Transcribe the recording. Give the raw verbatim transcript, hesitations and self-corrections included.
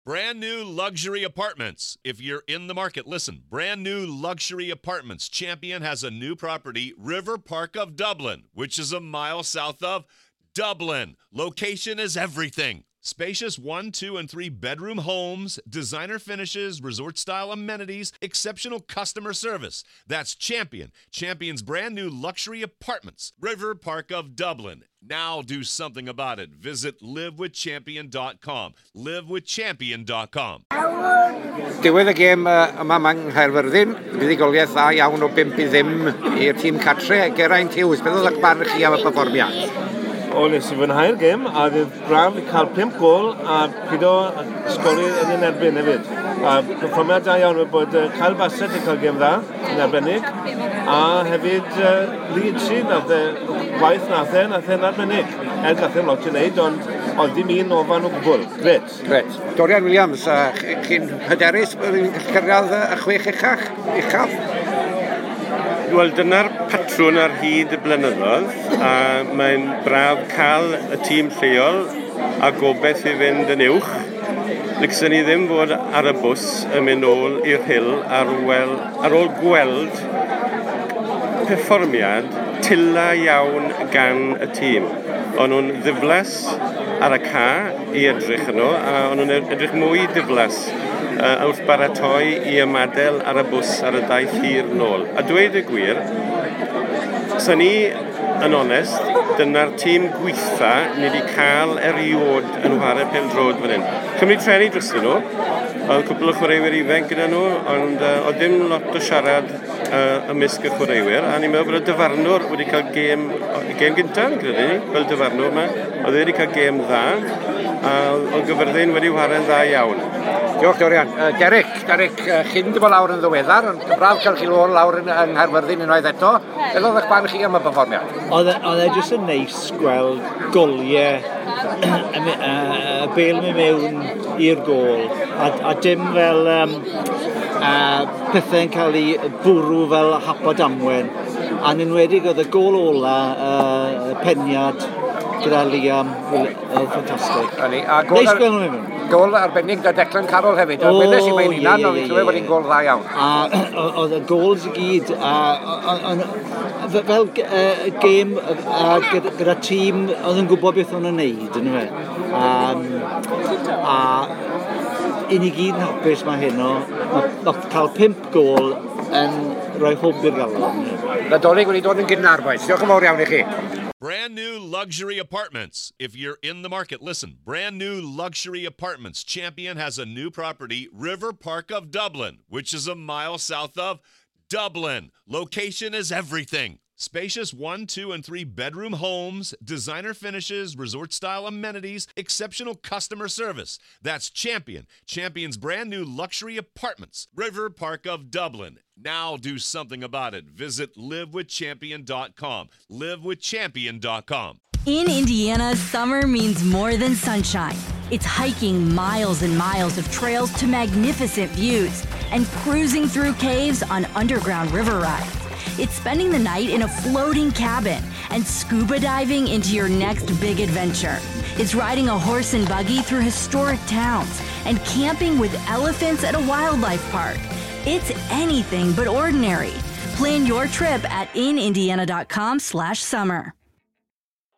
Brand new luxury apartments. If you're in the market, listen. Brand new luxury apartments. Champion has a new property, River Park of Dublin, which is a mile south of Dublin. Location is everything. Spacious one, two, and three bedroom homes, designer finishes, resort-style amenities, exceptional customer service. That's Champion. Champion's brand new luxury apartments, River Park of Dublin. Now do something about it. Visit live with champion dot com. live with champion dot com. Diwedd y gêm uh, yma mae'n Nghaerfyrddin, fuddugoliaeth dda iawn o bump i ddim i'r tîm catre. Geraint Hughes, beth oedd eich barn chi am y perfformiad? O, nes i fwynhau'r gêm, a fydd braf i cael pump gol a pido sgori yn yn erbyn hefyd. A perfformiad da iawn oedd bod uh, Kyle Bassett yn cael gêm dda yn arbennig, a hefyd uh, Leeds sydd nath e gwaith nath e, nath e'n arbennig. Er nath e'n lot i wneud, ond oedd dim un ofan o gwbl. Gret. Gret. Dorian Williams, uh, chi'n hyderus bod chi'n cyrraedd y chwech uchaf? uchaf? Wel, dyna'r patrwn ar hyd y blynyddoedd, a mae'n braf cael y tîm lleol a gobeith i fynd yn uwch. Lygson ni ddim fod ar y bws yn mynd ôl i'r Hill ar, wel, ar ôl gweld perfformiad tila iawn gan y tîm. O'n nhw'n ddiflas ar y ca i edrych yn nhw, a o'n nhw'n edrych mwy diflas Uh, wrth baratoi i ymadel ar y bws ar y daith hir nôl. A dweud y gwir, sa ni yn onest, dyna'r tîm gweitha ni wedi cael eriod yn chwarae pêl-drod fan hyn. Cymru treni drosyn nhw, oedd cwbl o chwaraewyr ifanc gyda nhw, ond uh, oedd ddim lot o siarad uh, ymysg y chwaraewyr, a ni'n meddwl bod y dyfarnwr wedi cael gêm, gêm gyntaf, gyda ni, fel dyfarnwr yma, oedd wedi cael gêm dda, a oedd Gyfyrddin wedi chwarae'n dda iawn. Diolch, Dorian. Uh, Derek, Derek, uh, chi'n dy bod lawr yn ddiweddar, ond braf cael chi lôn lawr yn, yng Nghaerfyrddin unwaith eto. Beth oedd eich barn chi am y perfformiad? Oedd e jyst yn neis gweld goliau y bel mi mewn i'r gol, a, a dim fel um, uh, pethau'n cael ei bwrw fel hapa damwen. A'n enwedig oedd y gol ola, uh, peniad gyda Liam, oedd ffantastig. Neis gweld nhw'n mynd. Gol arbennig da Declan Carroll hefyd. O, Weles i mae'n unan, ond fi'n clywed bod hi'n gol dda iawn. A oedd y gols i gyd, fel gêm gyda tîm, oedd yn gwybod beth o'n wneud, yn fe. A un i gyd yn hapus mae hyn o, mae cael pimp gol yn rhoi hwb i'r galon. Nadolig wedi dod yn gydnarboes. Diolch yn fawr iawn i chi. Brand new luxury apartments. If you're in the market, listen. Brand new luxury apartments. Champion has a new property, River Park of Dublin, which is a mile south of Dublin. Location is everything. Spacious one, two, and three bedroom homes, designer finishes, resort-style amenities, exceptional customer service. That's Champion. Champion's brand new luxury apartments, River Park of Dublin. Now do something about it. Visit live with champion dot com. live with champion dot com. In Indiana, summer means more than sunshine. It's hiking miles and miles of trails to magnificent views and cruising through caves on underground river rides. It's spending the night in a floating cabin and scuba diving into your next big adventure. It's riding a horse and buggy through historic towns and camping with elephants at a wildlife park. It's anything but ordinary. Plan your trip at in indiana dot com slash summer.